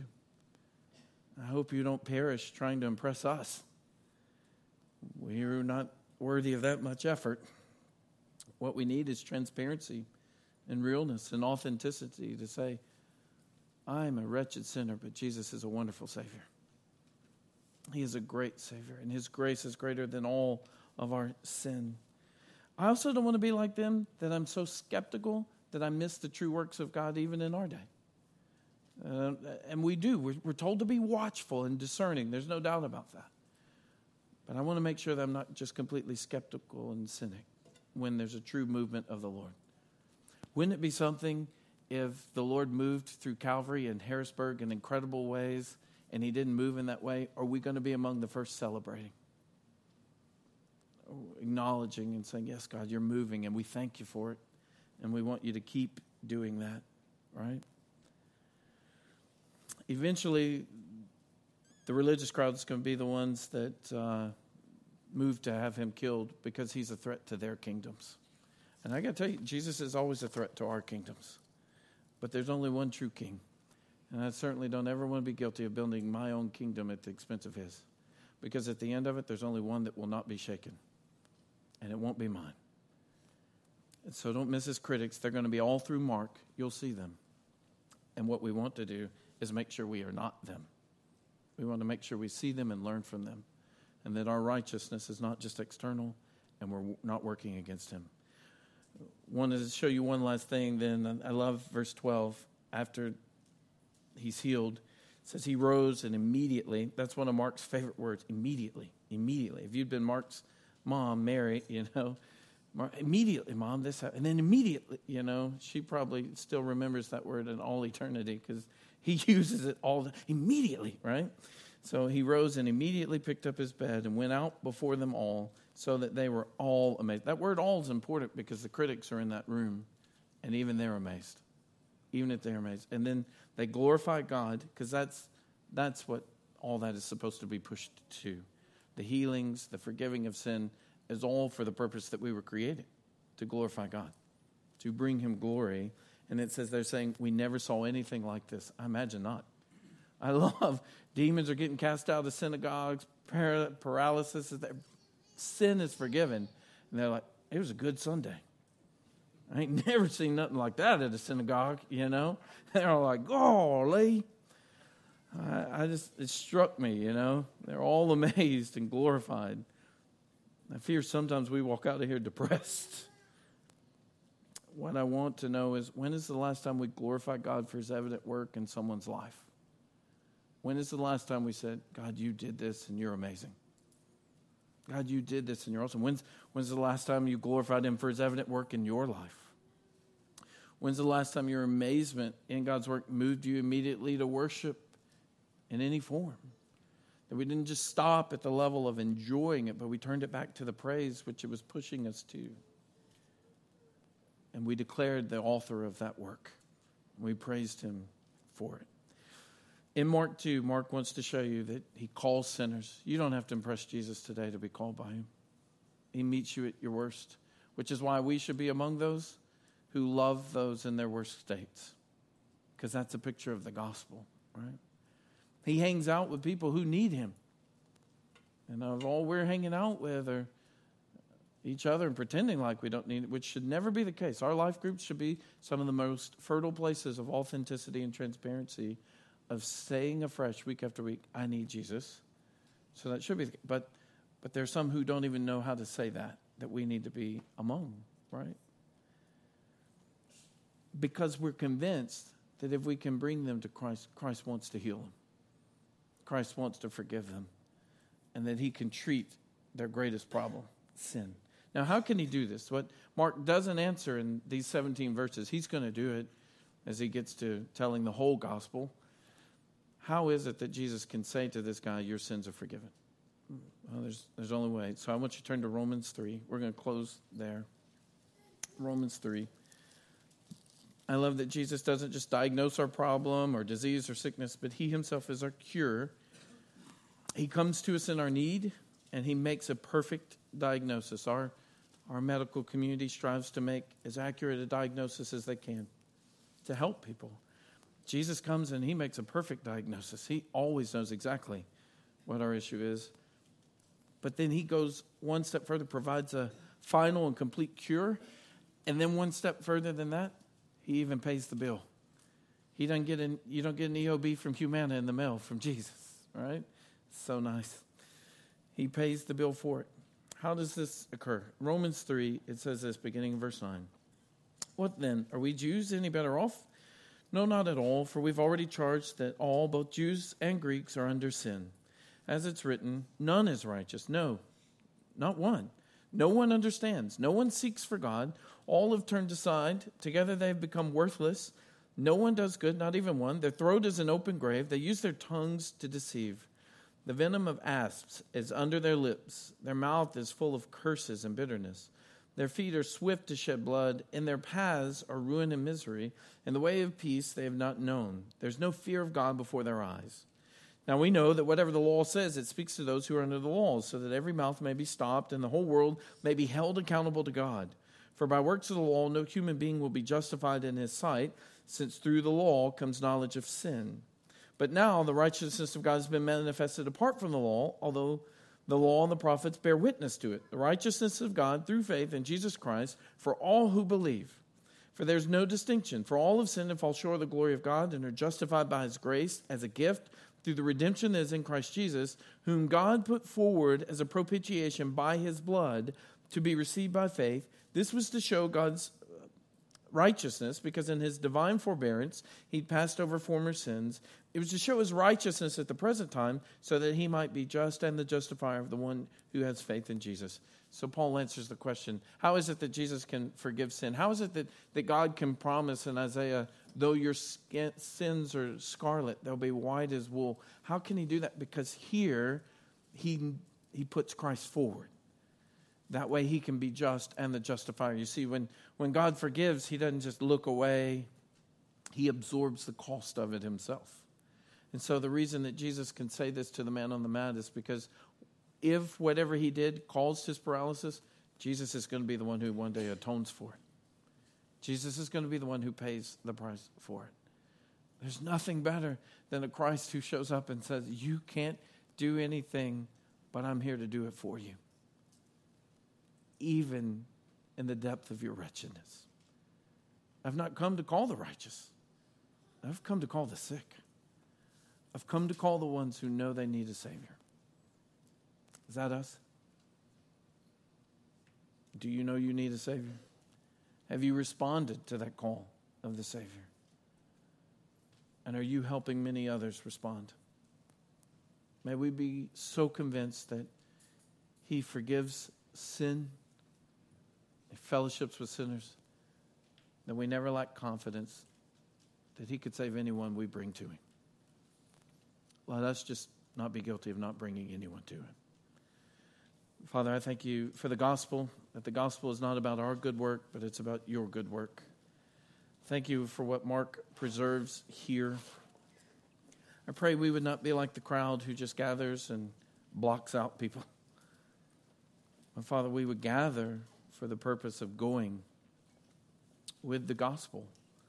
I hope you don't perish trying to impress us. We're not worthy of that much effort. What we need is transparency and realness and authenticity to say, I'm a wretched sinner, but Jesus is a wonderful Savior. He is a great Savior, and his grace is greater than all of our sin. I also don't want to be like them, that I'm so skeptical that I miss the true works of God even in our day. Uh, and we do. We're, we're told to be watchful and discerning. There's no doubt about that. But I want to make sure that I'm not just completely skeptical and cynic when there's a true movement of the Lord. Wouldn't it be something if the Lord moved through Calvary and Harrisburg in incredible ways and he didn't move in that way? Are we going to be among the first celebrating? Acknowledging and saying, yes, God, you're moving and we thank you for it. And we want you to keep doing that, right? Eventually, the religious crowd is going to be the ones that uh, move to have him killed because he's a threat to their kingdoms. And I got to tell you, Jesus is always a threat to our kingdoms. But there's only one true king. And I certainly don't ever want to be guilty of building my own kingdom at the expense of his. Because at the end of it, there's only one that will not be shaken. And it won't be mine. And so don't miss his critics. They're going to be all through Mark. You'll see them. And what we want to do is make sure we are not them. We want to make sure we see them and learn from them. And that our righteousness is not just external and we're not working against him. Wanted to show you one last thing then. I love verse twelve. After he's healed, it says he rose and immediately, that's one of Mark's favorite words, immediately, immediately. If you'd been Mark's mom, Mary, you know, Mark, immediately, Mom, this happened. And then immediately, you know, she probably still remembers that word in all eternity because he uses it all the, immediately, right? So he rose and immediately picked up his bed and went out before them all so that they were all amazed. That word all is important because the critics are in that room and even they're amazed. Even if they're amazed. And then they glorify God because that's that's what all that is supposed to be pushed to. The healings, the forgiving of sin is all for the purpose that we were created, to glorify God, to bring him glory. And it says they're saying, we never saw anything like this. I imagine not. I love demons are getting cast out of the synagogues, par- paralysis, sin is forgiven. And they're like, it was a good Sunday. I ain't never seen nothing like that at a synagogue, you know. They're all like, golly. I, I just, it struck me, you know. They're all amazed and glorified. I fear sometimes we walk out of here depressed. What I want to know is, when is the last time we glorified God for his evident work in someone's life? When is the last time we said, God, you did this and you're amazing? God, you did this and you're awesome. When's, when's the last time you glorified him for his evident work in your life? When's the last time your amazement in God's work moved you immediately to worship in any form? That we didn't just stop at the level of enjoying it, but we turned it back to the praise which it was pushing us to. And we declared the author of that work. We praised him for it. In Mark two, Mark wants to show you that he calls sinners. You don't have to impress Jesus today to be called by him. He meets you at your worst, which is why we should be among those who love those in their worst states, because that's a picture of the gospel, right? He hangs out with people who need him. And of all we're hanging out with are each other and pretending like we don't need it, which should never be the case. Our life groups should be some of the most fertile places of authenticity and transparency, of saying afresh week after week, I need Jesus. So that should be, the, but but there's some who don't even know how to say that, that we need to be among, right? Because we're convinced that if we can bring them to Christ, Christ wants to heal them. Christ wants to forgive them. And that he can treat their greatest problem, sin. Now, how can he do this? What Mark doesn't answer in these seventeen verses, he's going to do it as he gets to telling the whole gospel. How is it that Jesus can say to this guy, your sins are forgiven? Well, there's there's only way. So I want you to turn to Romans three. We're going to close there. Romans three. I love that Jesus doesn't just diagnose our problem or disease or sickness, but he himself is our cure. He comes to us in our need, and he makes a perfect diagnosis. Our, our medical community strives to make as accurate a diagnosis as they can to help people. Jesus comes and he makes a perfect diagnosis. He always knows exactly what our issue is. But then he goes one step further, provides a final and complete cure. And then one step further than that, he even pays the bill. He doesn't get an, you don't get an E O B from Humana in the mail from Jesus, right? So nice. He pays the bill for it. How does this occur? Romans three, it says this, beginning in verse nine. What then? Are we Jews any better off? No, not at all, for we've already charged that all, both Jews and Greeks, are under sin. As it's written, none is righteous. No, not one. No one understands. No one seeks for God. All have turned aside. Together they have become worthless. No one does good, not even one. Their throat is an open grave. They use their tongues to deceive. The venom of asps is under their lips. Their mouth is full of curses and bitterness. Their feet are swift to shed blood. In their paths are ruin and misery. And the way of peace they have not known. There's no fear of God before their eyes. Now we know that whatever the law says, it speaks to those who are under the law, so that every mouth may be stopped and the whole world may be held accountable to God. For by works of the law, no human being will be justified in his sight, since through the law comes knowledge of sin. But now the righteousness of God has been manifested apart from the law, although the law and the prophets bear witness to it. The righteousness of God through faith in Jesus Christ for all who believe. For there's no distinction. For all have sinned and fall short of the glory of God and are justified by his grace as a gift through the redemption that is in Christ Jesus, whom God put forward as a propitiation by his blood to be received by faith. This was to show God's righteousness, because in his divine forbearance, he'd passed over former sins. It was to show his righteousness at the present time so that he might be just and the justifier of the one who has faith in Jesus. So Paul answers the question, how is it that Jesus can forgive sin? How is it that, that God can promise in Isaiah, though your skin, sins are scarlet, they'll be white as wool? How can he do that? Because here he, he puts Christ forward. That way he can be just and the justifier. You see, when, when God forgives, he doesn't just look away. He absorbs the cost of it himself. And so the reason that Jesus can say this to the man on the mat is because if whatever he did caused his paralysis, Jesus is going to be the one who one day atones for it. Jesus is going to be the one who pays the price for it. There's nothing better than a Christ who shows up and says, you can't do anything, but I'm here to do it for you. Even in the depth of your wretchedness. I've not come to call the righteous. I've come to call the sick. I've come to call the ones who know they need a Savior. Is that us? Do you know you need a Savior? Have you responded to that call of the Savior? And are you helping many others respond? May we be so convinced that he forgives sin, he fellowships with sinners, that we never lack confidence that he could save anyone we bring to him. Let us just not be guilty of not bringing anyone to him. Father, I thank you for the gospel, that the gospel is not about our good work, but it's about your good work. Thank you for what Mark preserves here. I pray we would not be like the crowd who just gathers and blocks out people. But Father, we would gather for the purpose of going with the gospel.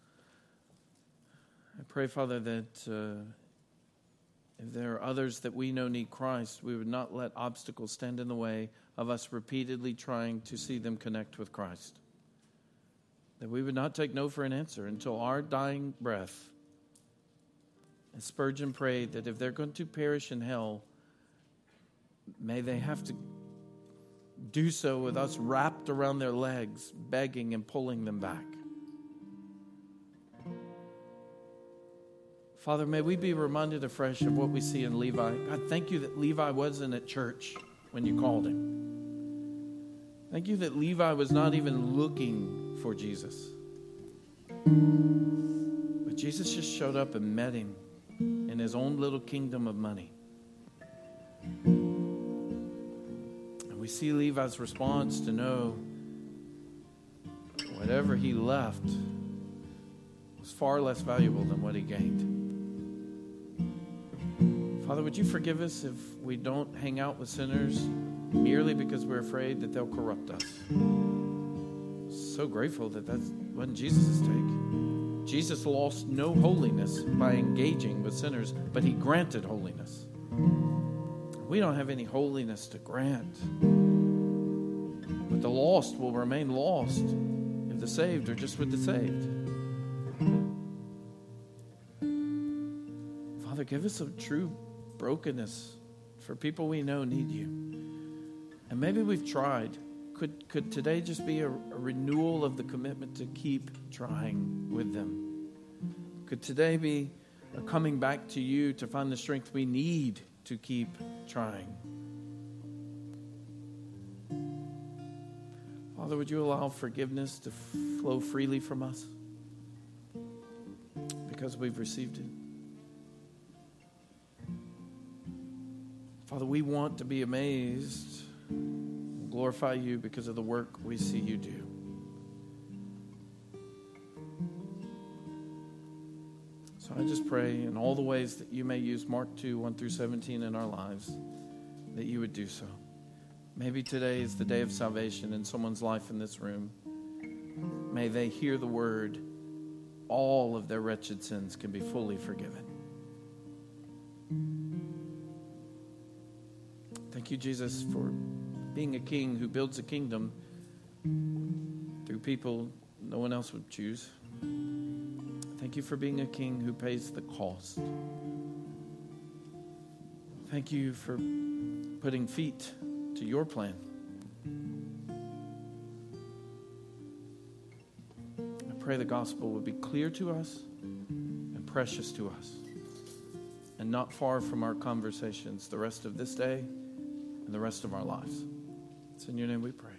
I pray, Father, that uh, if there are others that we know need Christ, we would not let obstacles stand in the way of us repeatedly trying to see them connect with Christ. That we would not take no for an answer until our dying breath. And Spurgeon prayed that if they're going to perish in hell, may they have to do so with us wrapped around their legs, begging and pulling them back. Father, may we be reminded afresh of what we see in Levi. God, thank you that Levi wasn't at church when you called him. Thank you that Levi was not even looking for Jesus. But Jesus just showed up and met him in his own little kingdom of money. And we see Levi's response to know whatever he left was far less valuable than what he gained. Father, would you forgive us if we don't hang out with sinners merely because we're afraid that they'll corrupt us? So grateful that that wasn't Jesus' take. Jesus lost no holiness by engaging with sinners, but he granted holiness. We don't have any holiness to grant. But the lost will remain lost if the saved are just with the saved. Father, give us a true brokenness for people we know need you. And maybe we've tried. Could could today just be a, a renewal of the commitment to keep trying with them? Could today be a coming back to you to find the strength we need to keep trying? Father, would you allow forgiveness to flow freely from us because we've received it? Father, we want to be amazed and glorify you because of the work we see you do. So I just pray in all the ways that you may use Mark two, one through seventeen in our lives, that you would do so. Maybe today is the day of salvation in someone's life in this room. May they hear the word, all of their wretched sins can be fully forgiven. Thank you, Jesus, for being a king who builds a kingdom through people no one else would choose. Thank you for being a king who pays the cost. Thank you for putting feet to your plan. I pray the gospel would be clear to us and precious to us and not far from our conversations the rest of this day and the rest of our lives. It's in your name we pray.